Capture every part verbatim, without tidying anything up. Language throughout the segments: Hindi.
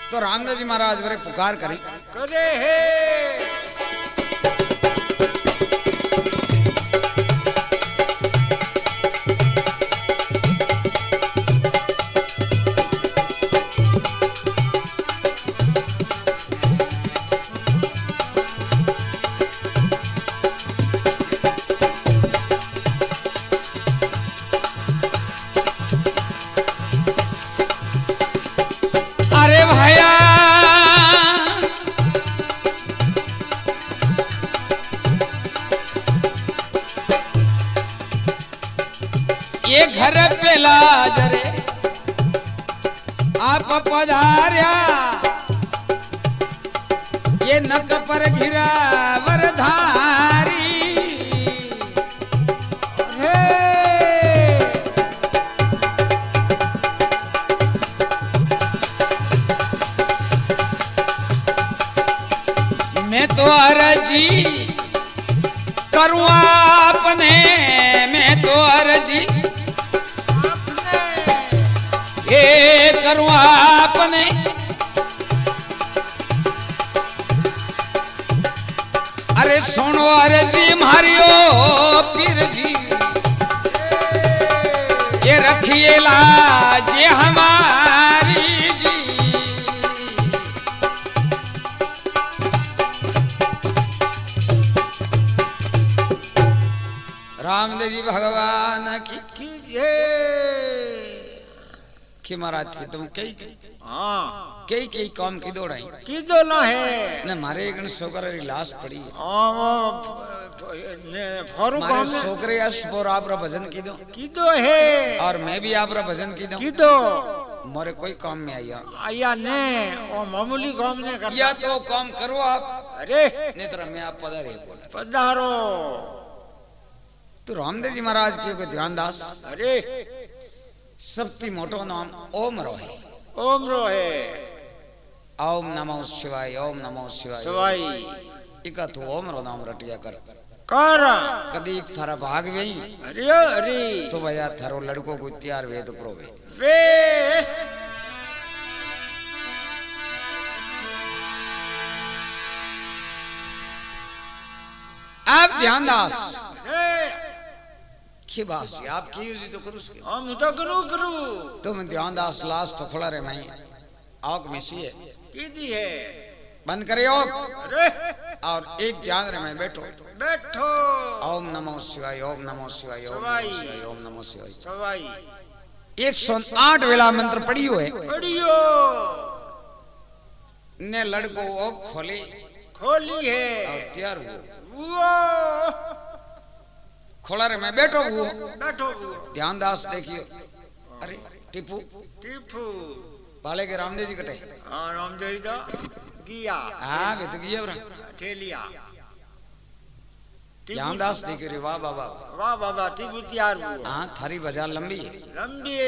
तो रामदास जी महाराज वरे पुकार करी करे है घर पे लाजरे आप पधार्या ये नक पर घिरा वरधारी मैं तो अर्जी करूँ आपने मैं तो अर्जी ये करूँ आपने अरे सुनो अरे जी मारियो पीर जी ये रखिए लाज ये हमारी जी रामदेव जी भगवान की कीजिए कि महाराज से तुम कई हाँ कई कई काम की दौड़ाई की दो ना है न मारे एक सोकर लाश पड़ी है हाँ वो ने फौरू मारे काम सोकरे अस्पोर आप रा भजन की दो की दो है और मैं भी आप रा भजन की दो की दो मोरे कोई काम में आया आया ने वो मामूली काम ने करता या तो काम करो आप अरे नहीं तो मैं आप पधारे बोला पधारो तो रामदेव जी महाराज के को ध्यान दास अरे सबती मोटो नाम ओम रो है ओम रो है ओम नमो शिवाय ओम नमो शिवाय सवाई इका तू ओम रो नाम रटिया कर कर कदी थारा भाग गई अरे अरे तो भैया थारो लड़को को तैयार वेद प्रोवे वे आप ध्यान दास अरे की बात जी आप की यूज तो करू सके हम तो करू करू तुम ध्यान दास लास्ट खोला रे मैं आग मिसी है की दी है बंद करियो अरे और एक ध्यान रे मैं बैठो बैठो ओम नमो शिवाय ओम नमो शिवाय ओम नमो शिवाय ओम नमो शिवाय सवाई एक सौ आठ वेला मंत्र पढ़ियो है पढ़ियो ने लड़को वो खोले खोली है और तैयार हुओ वो खोला रे मैं बैठो हुओ बैठो वो ध्यान दास देखियो अरे टिपू टीफू पाले के रामदेव जी कटे हाँ रामदेव जी का गिया हाँ वे तो गिया बरा ठेलिया ध्यान दास देखियो रे वाह बाबा वाह बाबा टीफू तैयार हुआ हाँ थारी बाजार लंबी है लंबी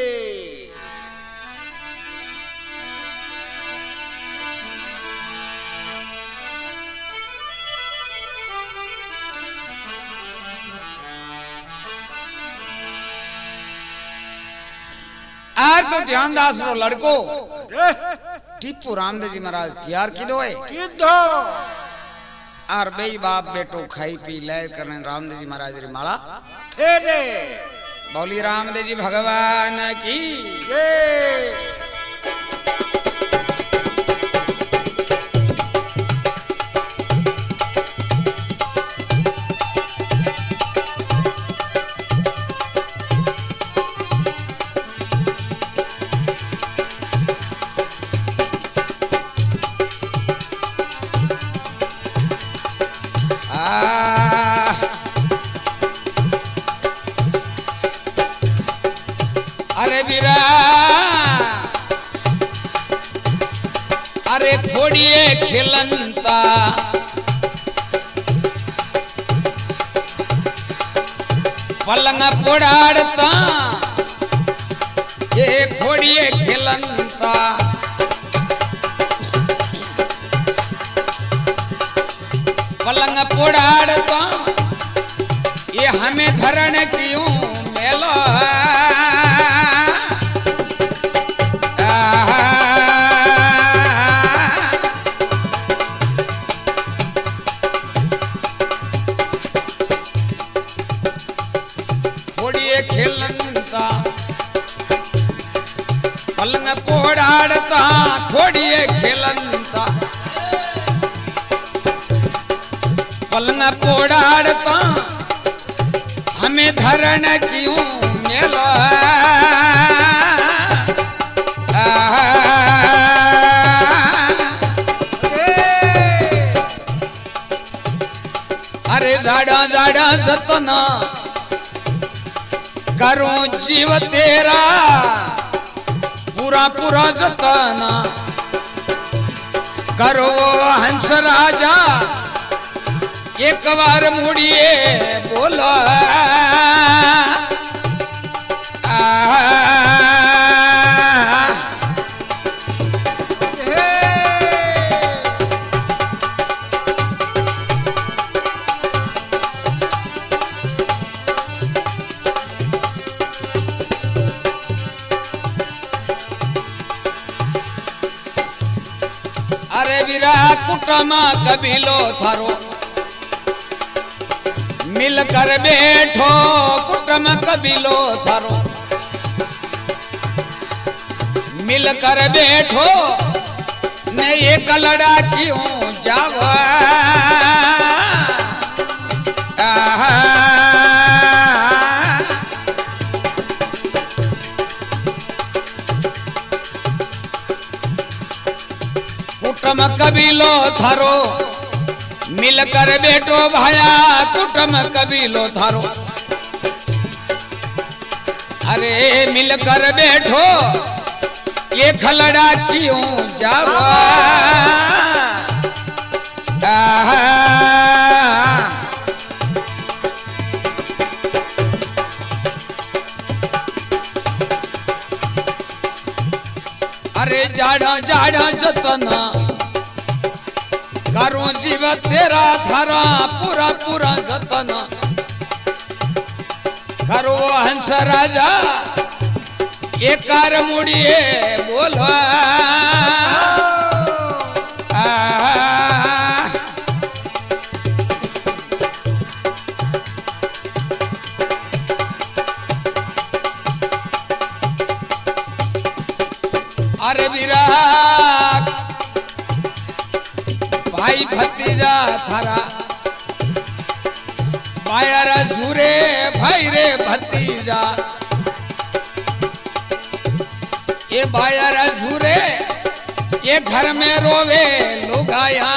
आज तो ध्यान दास रो लड़को रे टीपू रामदेव जी महाराज तैयार की दो है की दो और बेई बाप बेटो खाई पी ले करने रामदेव जी महाराज री माला फेरे बोली रामदेव जी भगवान की ये अरे बीरा अरे खोड़िए खिलंता पलंग पोड़ाड़ता ये खोड़िए खिलंता पलंग पोड़ाड़ता ये हमें धरण क्यों मेलो में धरण क्यों मेलो अरे जाड़ा जाड़ा जतन करूं जीव तेरा पूरा पूरा जतन करो हंस राजा एक बार मुड़िए बोलो अरे वीरा कुटुंब कबीलो थारो मिलकर बैठो कुटुंब कबीलो थारो मिलकर बैठो ने एक लड़ा क्यों जावा कुटुंब कबीलो थारो मिलकर बैठो भाया कुटुंब कबीलो थारो अरे मिलकर बैठो ये खलड़ा क्यों जावा अरे जाड़ा जाड़ा जतन करूं जीव तेरा थारा पूरा पूरा जतन करो हंस राजा एक कार मुड़िए बोलो अरे वीरा भाई भतीजा थारा बायर झूरे भाई रे भतीजा ये बायर झूरे ये घर में रोवे लुगाया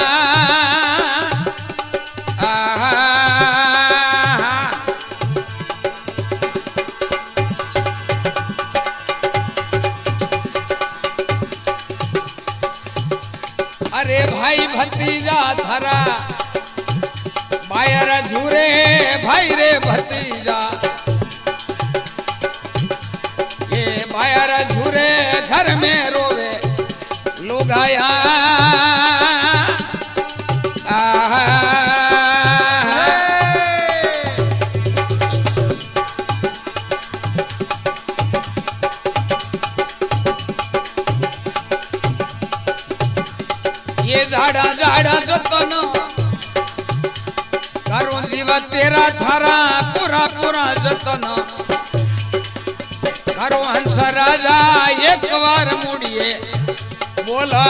अरे भाई भतीजा थारा बायर झूरे भाई रे भतीजा ये बायर झूरे घर में रोवे लोग आया ये जाड़ा जाड़ा जतन करूं जीव तेरा थारा पूरा पूरा जतन करो हंस राजा एक बार मुड़िए बोला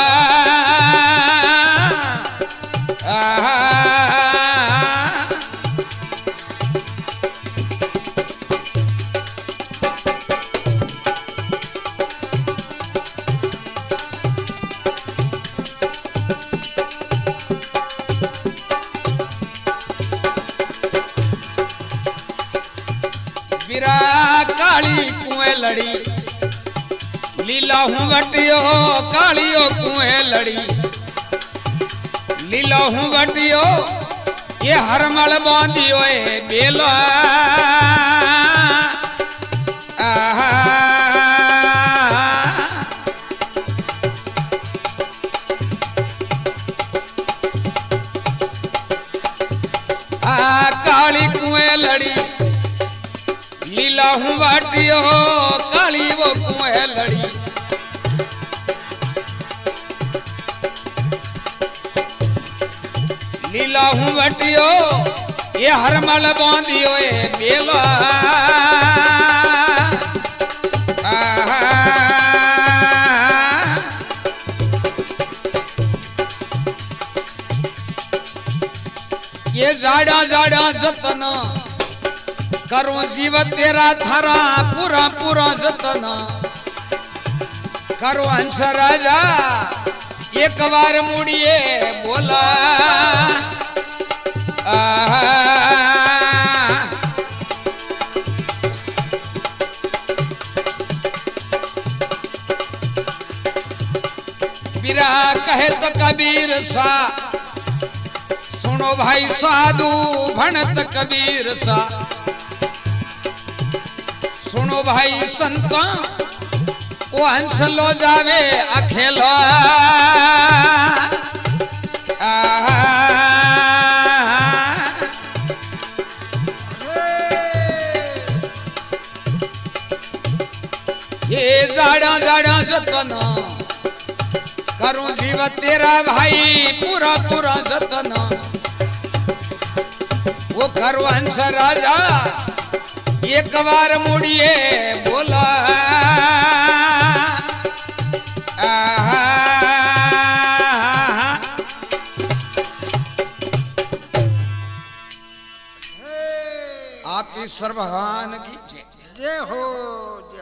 काली कुएं लड़ी लीला हूँ बटियो कालियो कुएं लड़ी लीला हूँ बटियो ये हरमल बांधियो बेलो काली कुएं लड़ी लीला हूँ बाटियो काली वो कुएं लड़ी लीला हूँ बाटियो ये हरमल बांधियो बेलो ये जाड़ा जाड़ा जतन करो जीव तेरा थारा पूरा पूरा जतन करो हंस राजा एक बार मुड़िए बोला बिरा कहे तो कबीर सा सुनो भाई साधु भणत कबीर सा सुनो भाई संत वो हंस लो जावे अखेलो ये जाड़ा जाड़ा जतन करूं जीव तेरा भाई पूरा पूरा जतन वो करो हंस राजा एक बार मुड़िए बोला आप ईश्वर भगवान की जय हो जय